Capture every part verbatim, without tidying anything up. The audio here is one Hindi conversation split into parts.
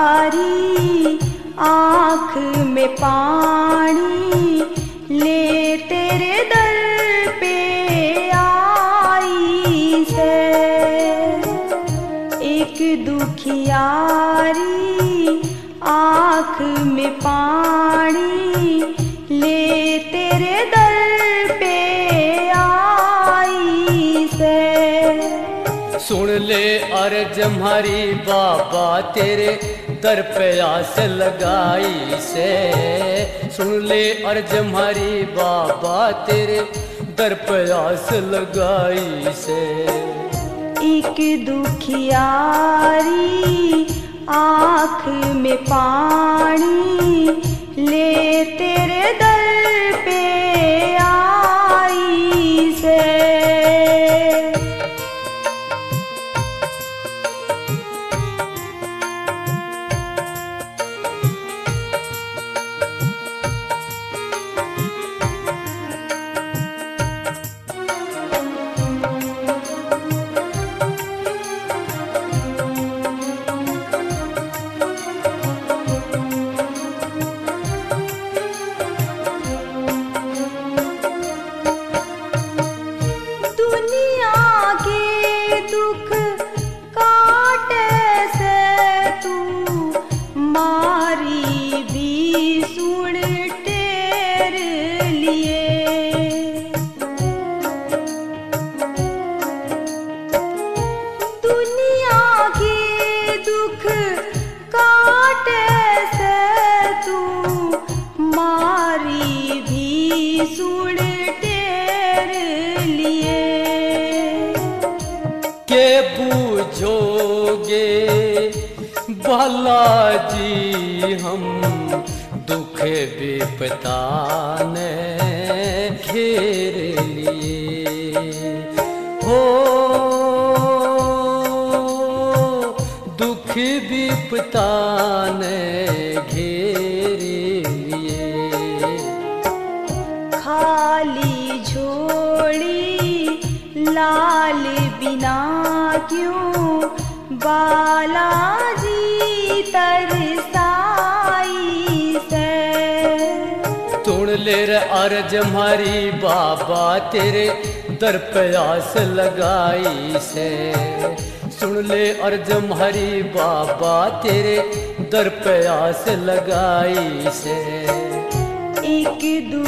दुखियारी आँख में पानी ले तेरे दर पे आई से। एक दुखियारी आँख में पानी ले तेरे दर पे आई से। सुन ले अर्ज हमारी बाबा तेरे दर पे आस लगाई से। सुन ले अर्ज हमारी बाबा तेरे दर पे आस लगाई से। एक दुखियारी आँख में पानी ले तेरे दर पे आई से। बालाजी हम दुख विपदा ने घेर लिए हो। दुख विपदा ने घेर लिए। खाली झोली लाल बिना क्यों बालाजी तरसाई से। सुन ले रे अर्ज हमारी बाबा तेरे दर पे आस लगाई से। सुन ले अर्ज हमारी बाबा तेरे दर पे आस लगाई से। एक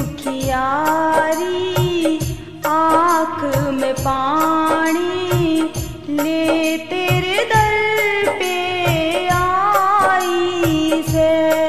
दुखियारी आँख में पानी ले तेरे दर पे आई से।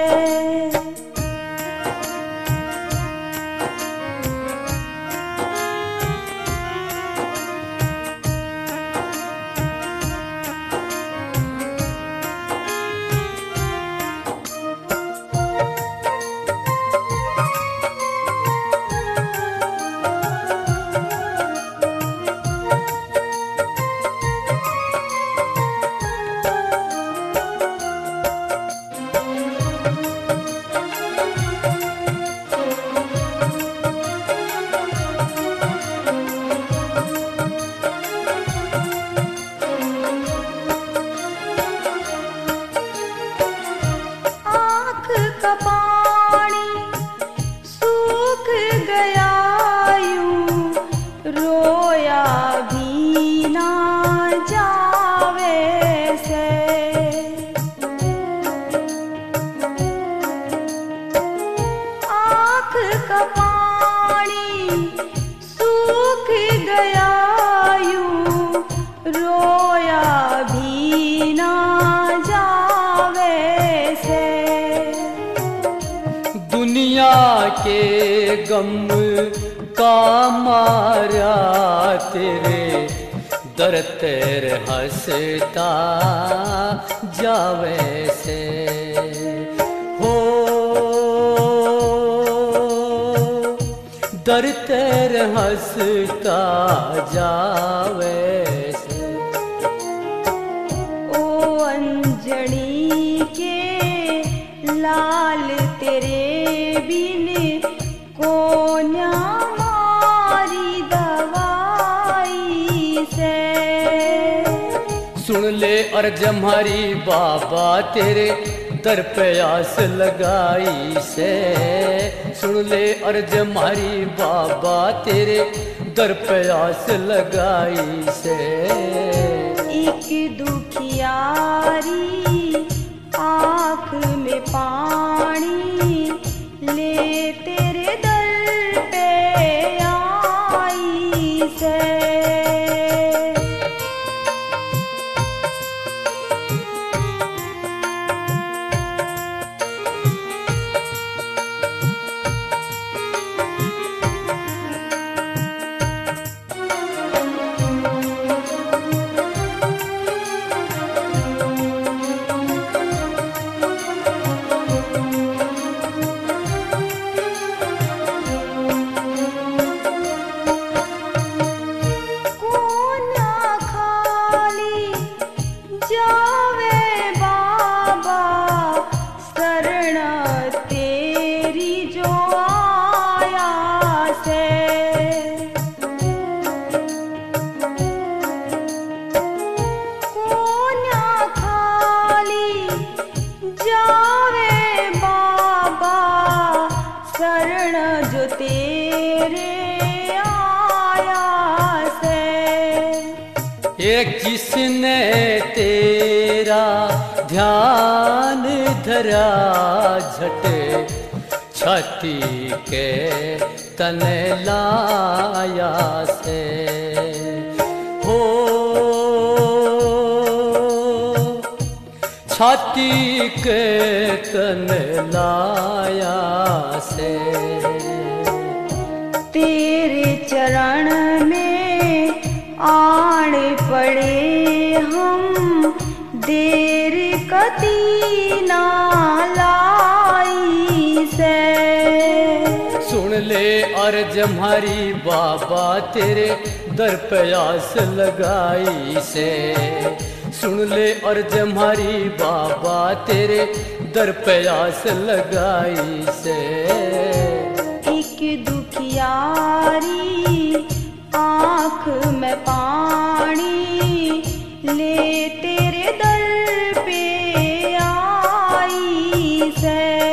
के गम का मारा तेरे दर तेरे हंसता जावे से हो। दर तेरे हंसता जावे से। ओ अंजनी के लाल तेरे बिन कोन्या मारी दवाई से। सुन ले अर्ज हमारी बाबा तेरे दर पे आस लगाई से। सुन ले अर्ज हमारी बाबा तेरे दर पे आस लगाई से। एक दुखियारी आँख में पानी ले तेरे दर पे आई से। जो तेरे आया से। एक जिसने तेरा ध्यान धरा झटे छाती के तने लाया से। हो छाती के तने लाया से। तेरे चरण में आड़ पड़े हम देर कती ना लाई से। सुन ले अर्ज हमारी बाबा तेरे दर पे आस लगाई से। सुन ले अर्ज हमारी बाबा तेरे दर पे आस लगाई से। एक दुखियारी आँख में पानी ले तेरे दर पे आई से।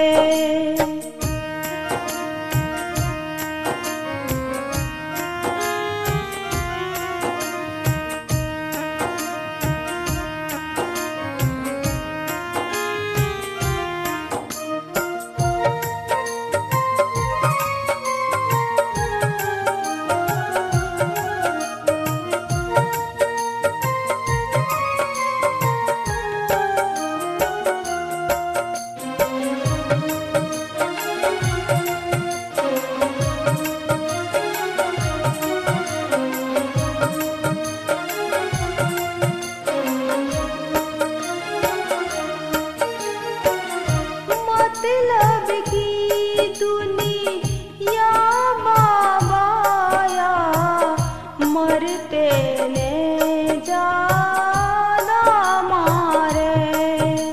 मतलब की दुनिया बाबाया मरते ने ज्यादा मारे।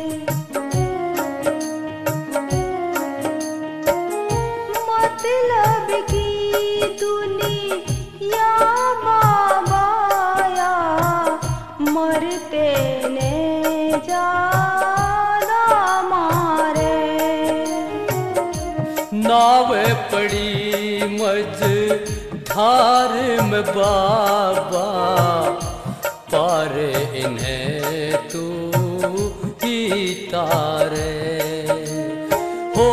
मतलब की दुनिया बाबाया मरते ने ज्यादा मारे। नाव पड़ी मझ धार में बाबा पार इन्हें तू ही तारे। हो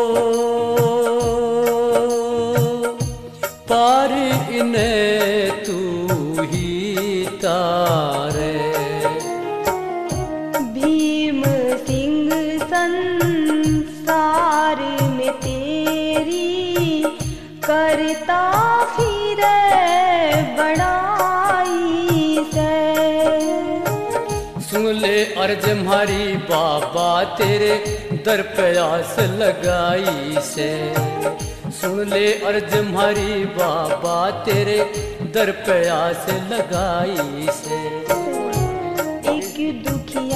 पार इन्हें तू ही तारे। भीम सिंह संसार में तेरी करता फिर बड़ाई से। सुन ले अर्ज हमारी बाबा तेरे दर पे आस लगाई से। सुन ले अर्ज हमारी बाबा तेरे दर पे आस लगाई से। एक दुखी